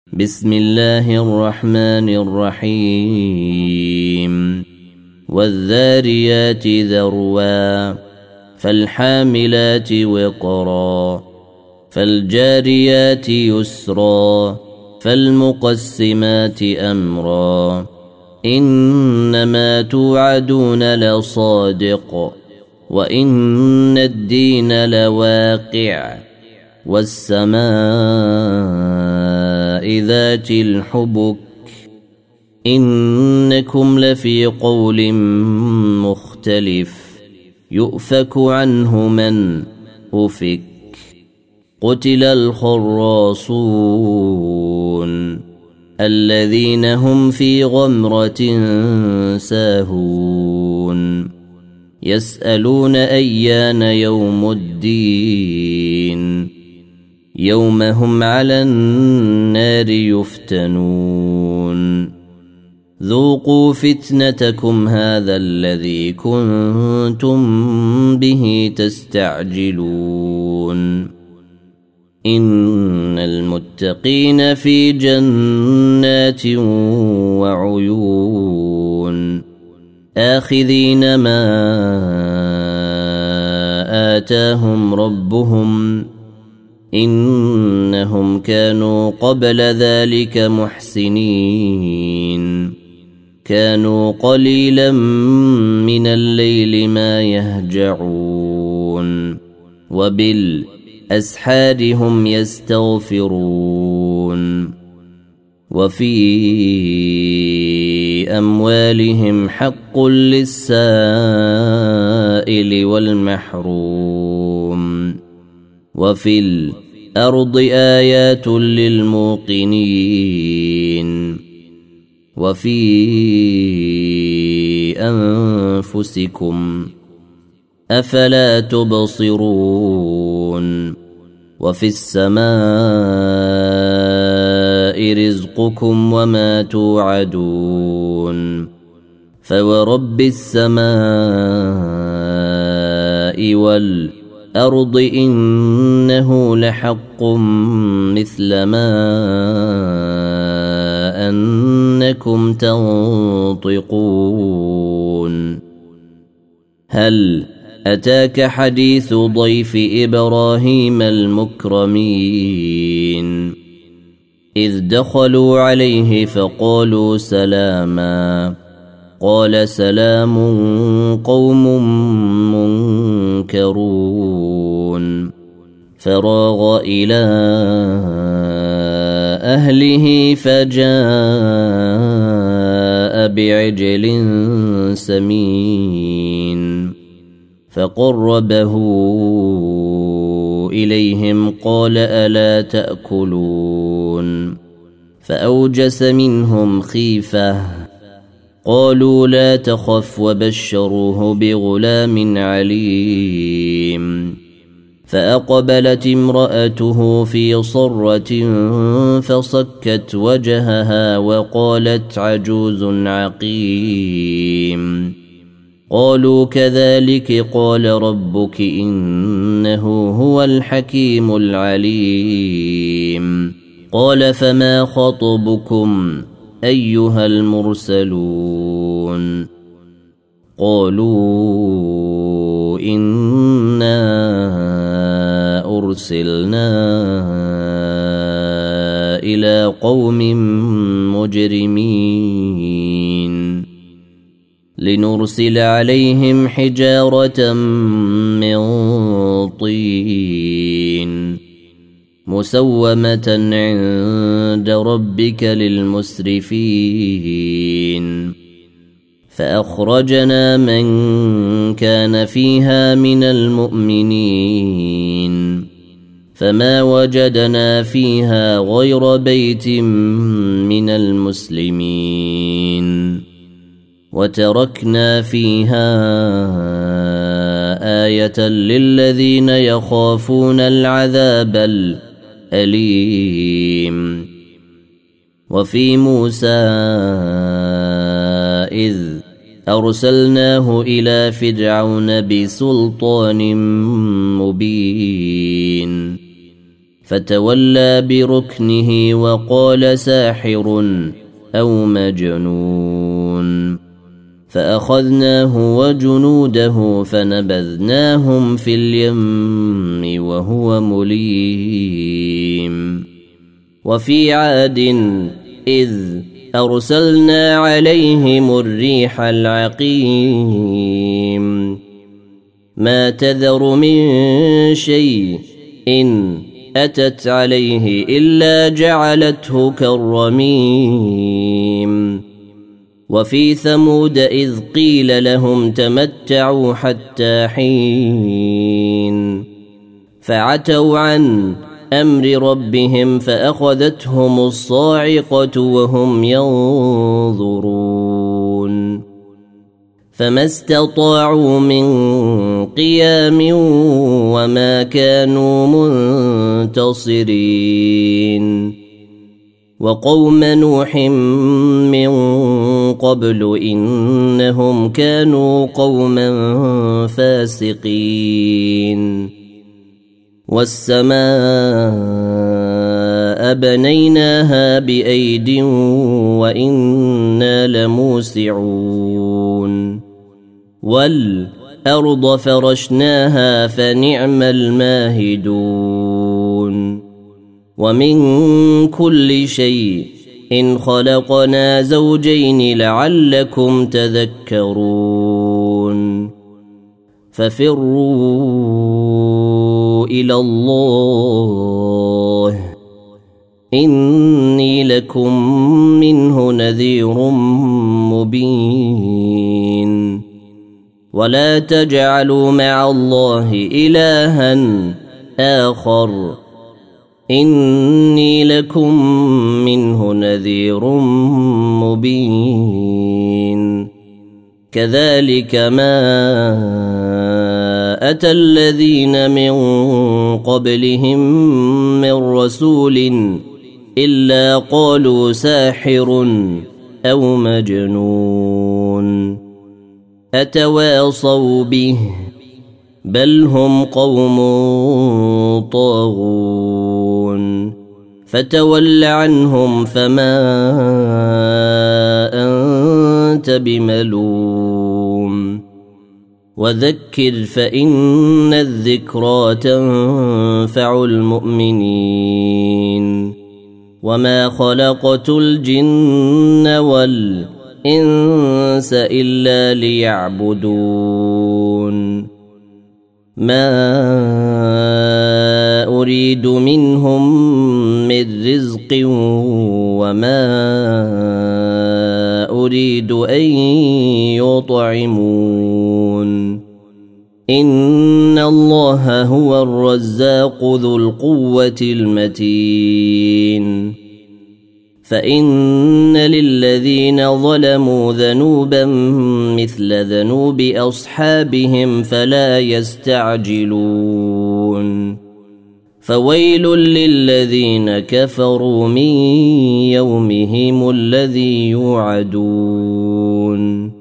بسم الله الرحمن الرحيم والذاريات ذروا فالحاملات وقرا فالجاريات يسرا فالمقسمات أمرا إنما توعدون لصادق وإن الدين لواقع والسماء ذات الحبك إنكم لفي قول مختلف يؤفك عنه من أفك قتل الخراصون الذين هم في غمرة ساهون يسألون أيان يوم الدين يوم هم على النار يفتنون ذوقوا فتنتكم هذا الذي كنتم به تستعجلون إن المتقين في جنات وعيون آخذين ما آتاهم ربهم إنهم كانوا قبل ذلك محسنين كانوا قليلا من الليل ما يهجعون وبالأسحار هم يستغفرون وفي أموالهم حق للسائل والمحروم وفي الأرض آيات للموقنين وفي أنفسكم أفلا تبصرون وفي السماء رزقكم وما توعدون فورب السماء والأرض إنه لحق مثل ما أنكم تنطقون هل أتاك حديث ضيف إبراهيم المكرمين إذ دخلوا عليه فقالوا سلاما قال سلام قوم منكرون فراغ إلى أهله فجاء بعجل سمين فقربه إليهم قال ألا تأكلون فأوجس منهم خيفة قالوا لا تخف وبشروه بغلام عليم فأقبلت امرأته في صرة فصكت وجهها وقالت عجوز عقيم قالوا كذلك قال ربك إنه هو الحكيم العليم قال فما خطبكم أيها المرسلون قالوا إنا أرسلنا إلى قوم مجرمين لنرسل عليهم حجارة من طين مسومة عند ربك للمسرفين فأخرجنا من كان فيها من المؤمنين فما وجدنا فيها غير بيت من المسلمين وتركنا فيها آية للذين يخافون العذاب الأليم وفي موسى إذ أرسلناه إلى فرعون بسلطان مبين فتولى بركنه وقال ساحر أو مجنون فأخذناه وجنوده فنبذناهم في اليم وهو مليم وفي عاد إذ أرسلنا عليهم الريح العقيم ما تذر من شيء إن أتت عليه إلا جعلته كالرميم وفي ثمود إذ قيل لهم تمتعوا حتى حين فعتوا عن أمر ربهم فأخذتهم الصاعقة وهم ينظرون فما استطاعوا من قيام وما كانوا منتصرين وقوم نوح من قبل إنهم كانوا قوما فاسقين والسماء بنيناها بأيد وإنا لموسعون والأرض فرشناها فنعم الماهدون ومن كل شيء إن خلقنا زوجين لعلكم تذكرون ففروا إلى الله إني لكم منه نذير مبين ولا تجعلوا مع الله إلها آخر إني لكم منه نذير مبين كذلك ما أتى الذين من قبلهم من رسول إلا قالوا ساحر أو مجنون أتواصوا به بل هم قوم طاغون فتول عنهم فما أنت بملوم وذكر فإن الذكرى تنفع المؤمنين وما خلقت الجن والإنس إلا ليعبدون ما أريد منهم من رزق وما أريد أن يطعمون إن الله هو الرزاق ذو القوة المتين فإن للذين ظلموا ذنوبا مثل ذنوب أصحابهم فلا يستعجلون فويل للذين كفروا من يومهم الذي يوعدون